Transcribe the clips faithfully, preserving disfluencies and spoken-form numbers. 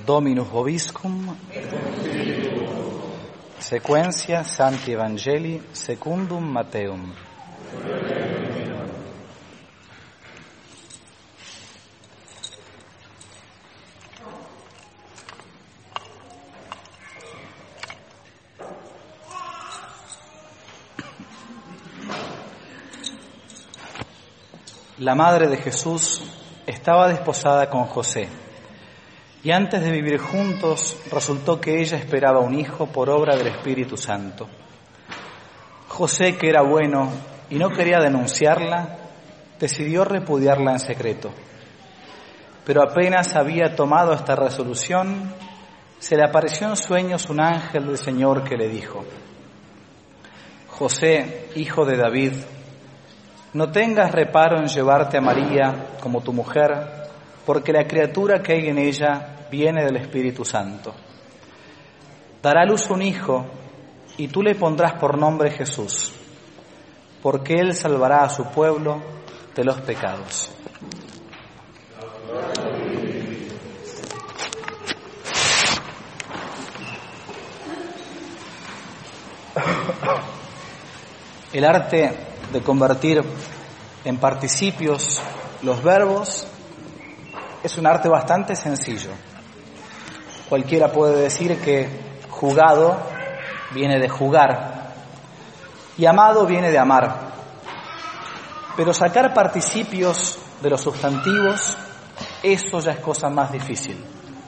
Dominus vobiscum. Sequentia Sancti Evangelii secundum Matteum. La madre de Jesús estaba desposada con José, y antes de vivir juntos resultó que ella esperaba un hijo por obra del Espíritu Santo. José, que era bueno y no quería denunciarla, decidió repudiarla en secreto. Pero apenas había tomado esta resolución, se le apareció en sueños un ángel del Señor que le dijo: José, hijo de David, no tengas reparo en llevarte a María como tu mujer, porque la criatura que hay en ella viene del Espíritu Santo. Dará a luz un hijo, y tú le pondrás por nombre Jesús, porque él salvará a su pueblo de los pecados. El arte de convertir en participios los verbos es un arte bastante sencillo. Cualquiera puede decir que jugado viene de jugar y amado viene de amar. Pero sacar participios de los sustantivos, eso ya es cosa más difícil.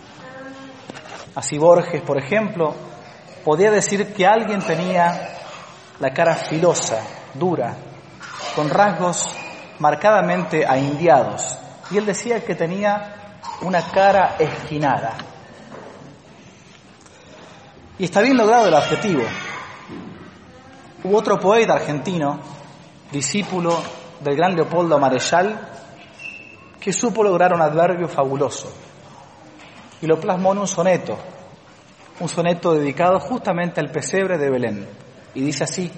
Así Borges, por ejemplo, podía decir que alguien tenía la cara filosa, dura, con rasgos marcadamente aindiados. Y él decía que tenía una cara esquinada. Y está bien logrado el adjetivo. Hubo otro poeta argentino, discípulo del gran Leopoldo Marechal, que supo lograr un adverbio fabuloso. Y lo plasmó en un soneto, un soneto dedicado justamente al pesebre de Belén. Y dice así,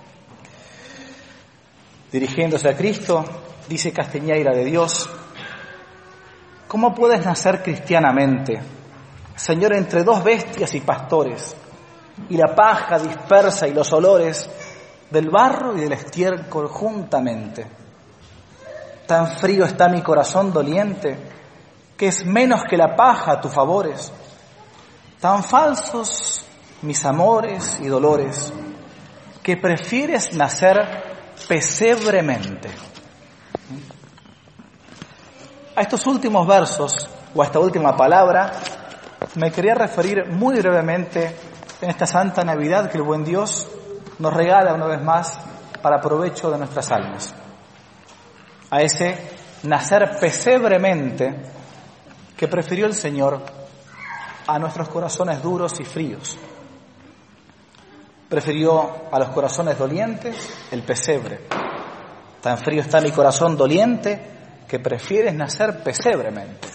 dirigiéndose a Cristo, dice Castiñeira de Dios: ¿cómo puedes nacer cristianamente, Señor, entre dos bestias y pastores, y la paja dispersa y los olores del barro y del estiércol juntamente? Tan frío está mi corazón doliente, que es menos que la paja a tus favores. Tan falsos mis amores y dolores, que prefieres nacer pesebremente. A estos últimos versos, o a esta última palabra, me quería referir muy brevemente en esta Santa Navidad que el buen Dios nos regala una vez más para provecho de nuestras almas. A ese nacer pesebremente que prefirió el Señor a nuestros corazones duros y fríos. Prefirió a los corazones dolientes el pesebre. Tan frío está mi corazón doliente que prefieres nacer pesebremente.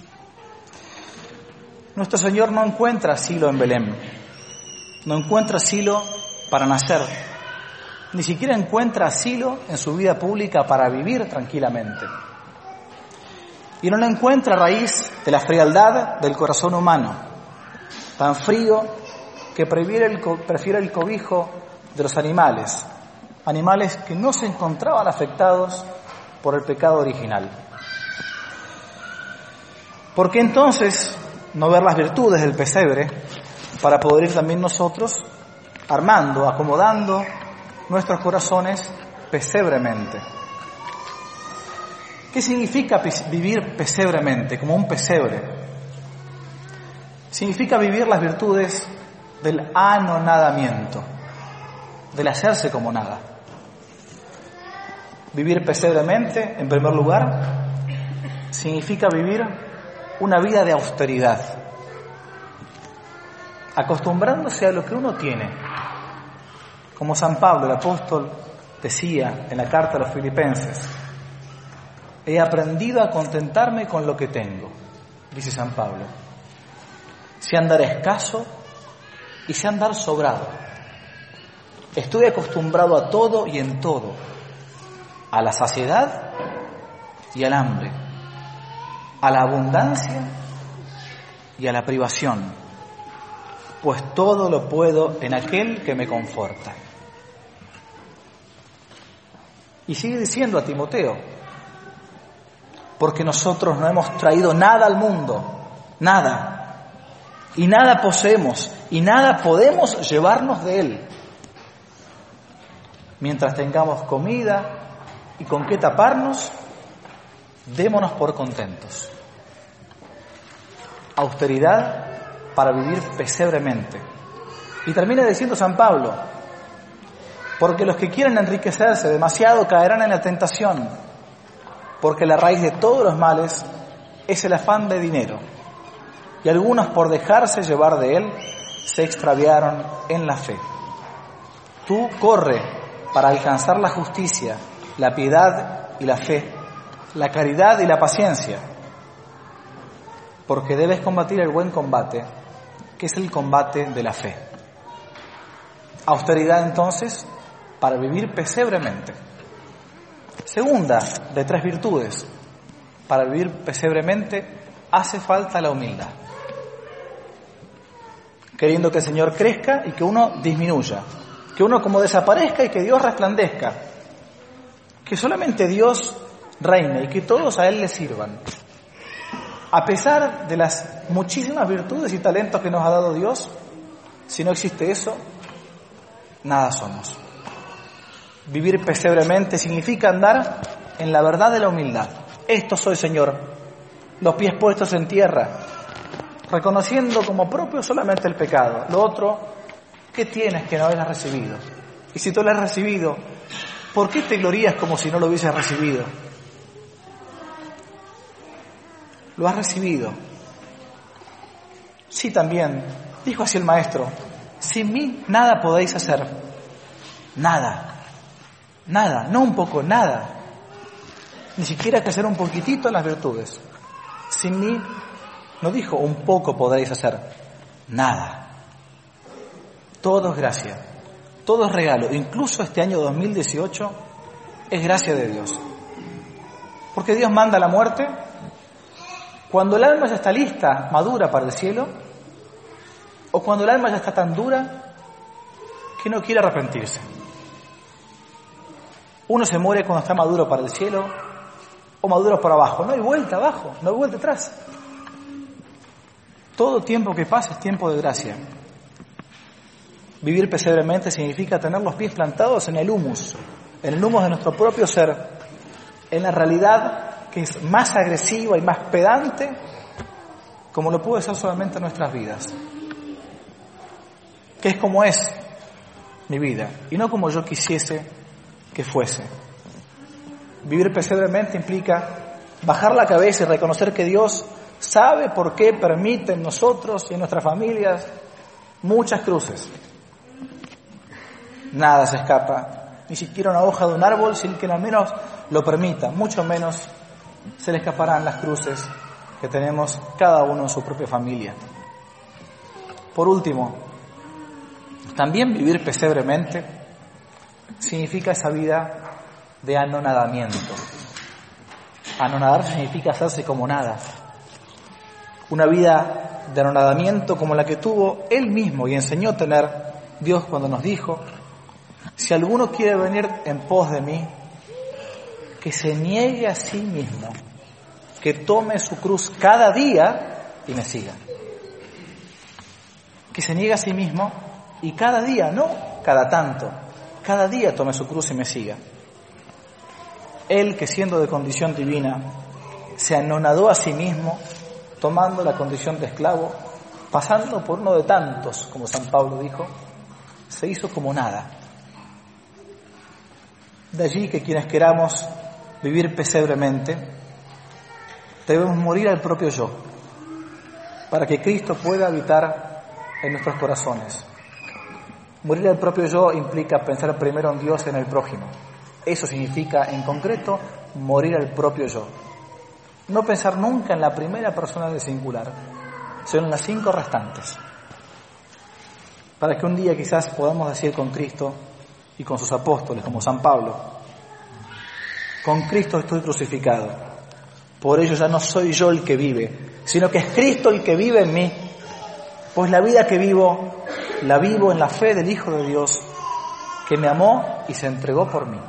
Nuestro Señor no encuentra asilo en Belén, no encuentra asilo para nacer, ni siquiera encuentra asilo en su vida pública para vivir tranquilamente. Y no lo encuentra a raíz de la frialdad del corazón humano, tan frío que prefiere el, prefiere el cobijo de los animales, animales que no se encontraban afectados por el pecado original. ¿Por qué entonces no ver las virtudes del pesebre para poder ir también nosotros armando, acomodando nuestros corazones pesebremente? ¿Qué significa vivir pesebremente, como un pesebre? Significa vivir las virtudes del anonadamiento, del hacerse como nada. Vivir pesebremente, en primer lugar, significa vivir una vida de austeridad, acostumbrándose a lo que uno tiene. Como San Pablo, el apóstol, decía en la carta a los Filipenses: he aprendido a contentarme con lo que tengo, dice San Pablo. Sé andar escaso y sé andar sobrado. Estoy acostumbrado a todo y en todo, a la saciedad y al hambre, a la abundancia y a la privación, pues todo lo puedo en aquel que me conforta. Y sigue diciendo a Timoteo, porque nosotros no hemos traído nada al mundo, nada, y nada poseemos, y nada podemos llevarnos de él. Mientras tengamos comida y con qué taparnos, démonos por contentos. Austeridad para vivir pesebremente. Y termina diciendo San Pablo, porque los que quieren enriquecerse demasiado caerán en la tentación, porque la raíz de todos los males es el afán de dinero, y algunos por dejarse llevar de él se extraviaron en la fe. Tú corre para alcanzar la justicia, la piedad y la fe, la caridad y la paciencia, porque debes combatir el buen combate, que es el combate de la fe. Austeridad entonces para vivir pesebremente. Segunda de tres virtudes, para vivir pesebremente hace falta la humildad. Queriendo que el Señor crezca y que uno disminuya, que uno como desaparezca y que Dios resplandezca, que solamente Dios reine y que todos a Él le sirvan. A pesar de las muchísimas virtudes y talentos que nos ha dado Dios, si no existe eso, nada somos. Vivir pesebremente significa andar en la verdad de la humildad. Esto soy, Señor, los pies puestos en tierra, reconociendo como propio solamente el pecado. Lo otro, ¿qué tienes que no hayas recibido? Y si tú lo has recibido, ¿por qué te glorías como si no lo hubieses recibido? Lo has recibido. Sí, también, dijo así el Maestro, sin mí nada podéis hacer. Nada. Nada, no un poco, nada. Ni siquiera que hacer un poquitito en las virtudes. Sin mí, no dijo un poco podréis hacer. Nada. Todo es gracia. Todo es regalo. Incluso este año dos mil dieciocho es gracia de Dios. Porque Dios manda la muerte cuando el alma ya está lista, madura para el cielo, o cuando el alma ya está tan dura que no quiere arrepentirse. Uno se muere cuando está maduro para el cielo o maduro para abajo. No hay vuelta abajo, no hay vuelta atrás. Todo tiempo que pasa es tiempo de gracia. Vivir pesebremente significa tener los pies plantados en el humus, en el humus de nuestro propio ser, en la realidad que es más agresiva y más pedante, como lo puede ser solamente en nuestras vidas. Que es como es mi vida, y no como yo quisiese que fuese. Vivir pesebremente implica bajar la cabeza y reconocer que Dios sabe por qué permite en nosotros y en nuestras familias muchas cruces. Nada se escapa, ni siquiera una hoja de un árbol sin que al menos lo permita, mucho menos se le escaparán las cruces que tenemos cada uno en su propia familia. Por último, también vivir pesebremente significa esa vida de anonadamiento. Anonadar significa hacerse como nada. Una vida de anonadamiento como la que tuvo Él mismo y enseñó tener Dios cuando nos dijo: si alguno quiere venir en pos de mí, que se niegue a sí mismo, que tome su cruz cada día y me siga. Que se niegue a sí mismo y cada día, no cada tanto, cada día tome su cruz y me siga. Él, que siendo de condición divina, se anonadó a sí mismo, tomando la condición de esclavo, pasando por uno de tantos, como San Pablo dijo, se hizo como nada. De allí que quienes queramos vivir pesebremente, debemos morir al propio yo, para que Cristo pueda habitar en nuestros corazones. Morir al propio yo implica pensar primero en Dios y en el prójimo. Eso significa, en concreto, morir al propio yo. No pensar nunca en la primera persona del singular, sino en las cinco restantes. Para que un día quizás podamos decir con Cristo y con sus apóstoles, como San Pablo: con Cristo estoy crucificado, por ello ya no soy yo el que vive, sino que es Cristo el que vive en mí, pues la vida que vivo, la vivo en la fe del Hijo de Dios, que me amó y se entregó por mí.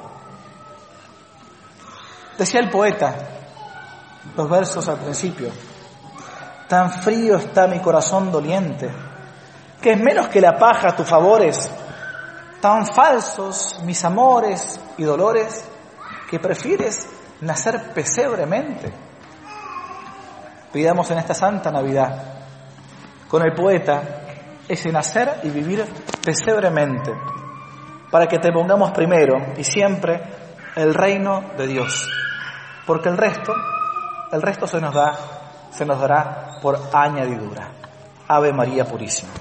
Decía el poeta, los versos al principio, tan frío está mi corazón doliente, que es menos que la paja tus favores, tan falsos mis amores y dolores, que prefieres nacer pesebremente. Pidamos en esta santa Navidad, con el poeta, ese nacer y vivir pesebremente, para que te pongamos primero y siempre el reino de Dios, porque el resto, el resto se nos da, se nos dará por añadidura. Ave María Purísima.